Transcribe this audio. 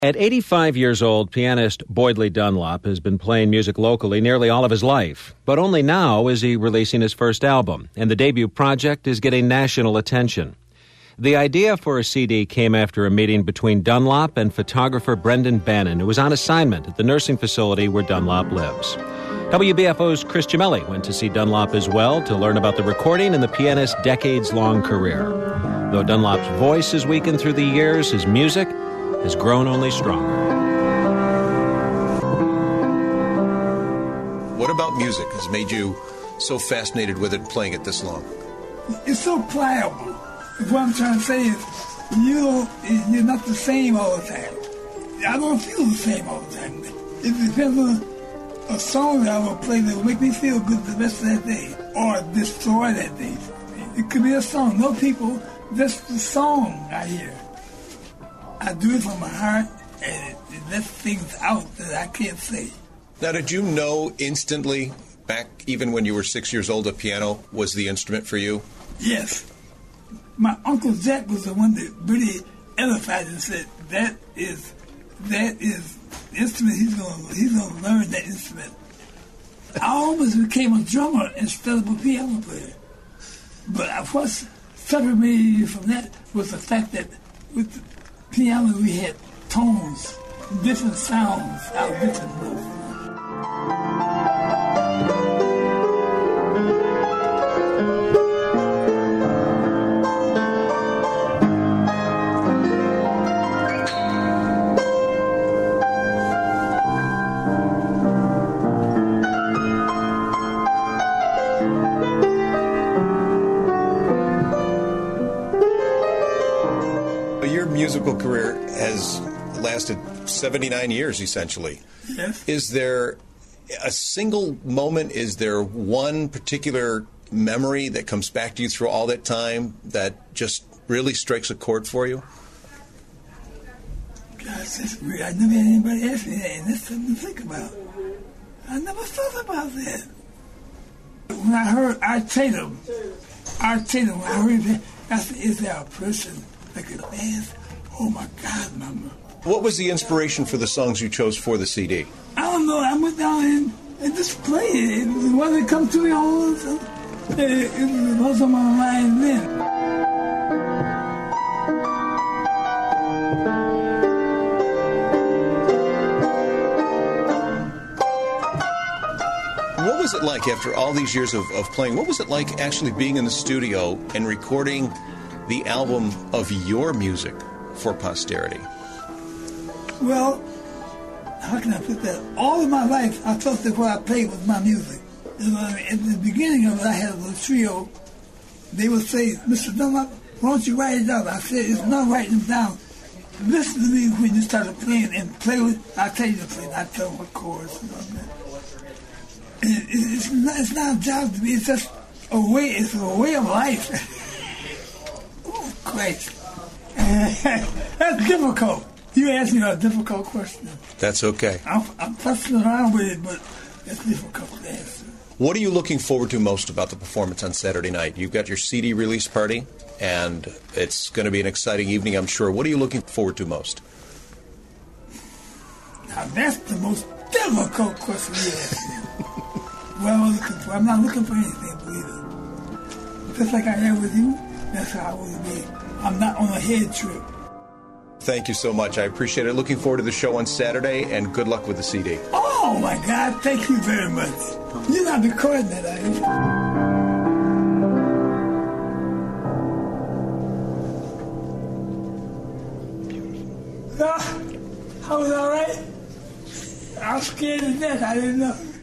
At 85 years old, pianist Boydley Dunlop has been playing music locally nearly all of his life. But only now is he releasing his first album, and the debut project is getting national attention. The idea for a CD came after a meeting between Dunlop and photographer Brendan Bannon, who was on assignment at the nursing facility where Dunlop lives. WBFO's Chris Gemelli went to see Dunlop as well to learn about the recording and the pianist's decades-long career. Though Dunlop's voice has weakened through the years, his music has grown only stronger. What about music has made you so fascinated with it and playing it this long? It's so pliable. What I'm trying to say is, you're not the same all the time. I don't feel the same all the time. It depends on a song that I will play that will make me feel good the rest of that day, or destroy that day. It could be a song. No people, just the song I hear. I do it from my heart, and it lets things out that I can't say. Now, did you know instantly, back even when you were 6 years old, a piano was the instrument for you? Yes. My Uncle Jack was the one that really edified and said, that is the instrument, he's gonna learn that instrument. I almost became a drummer instead of a piano player. But what separated me from that was the fact that with the piano we had tones, different sounds out of different notes. Your musical career has lasted 79 years, essentially. Yes. Is there a single moment, is there one particular memory that comes back to you through all that time that just really strikes a chord for you? Gosh, that's weird. I never had anybody ask me that, and that's something to think about. I never thought about that. When I heard Art Tatum, when I heard that, I said, is there a person that could dance? Oh my God, Mama. What was the inspiration for the songs you chose for the CD? I don't know. I went down and just played it. It wasn't come to me all the time. It was on my mind then. What was it like after all these years of playing? What was it like actually being in the studio and recording the album of your music for posterity? Well, how can I put that? All of my life, I felt that what I played was my music. You know what I mean? At the beginning of it, I had a little trio. They would say, Mr. Dunlop, why don't you write it down? I said, it's not writing them down. Listen to me when you started playing and play with, I'll tell you to play. I tell them what chords and all that. It's not a job to me. It's just a way. It's a way of life. Oh, Christ. That's difficult. You asked me a difficult question. That's okay. I'm fussing around with it, but it's difficult to answer. What are you looking forward to most about the performance on Saturday night? You've got your CD release party, and it's going to be an exciting evening, I'm sure. What are you looking forward to most? Now, that's the most difficult question you asked me. What am I looking for? I'm not looking for anything, believe it. Just like I am with you, that's how I will be. I'm not on a head trip. Thank you so much. I appreciate it. Looking forward to the show on Saturday, and good luck with the CD. Oh, my God. Thank you very much. You're not recording that, are you? I was all right. I was scared to death. I didn't know.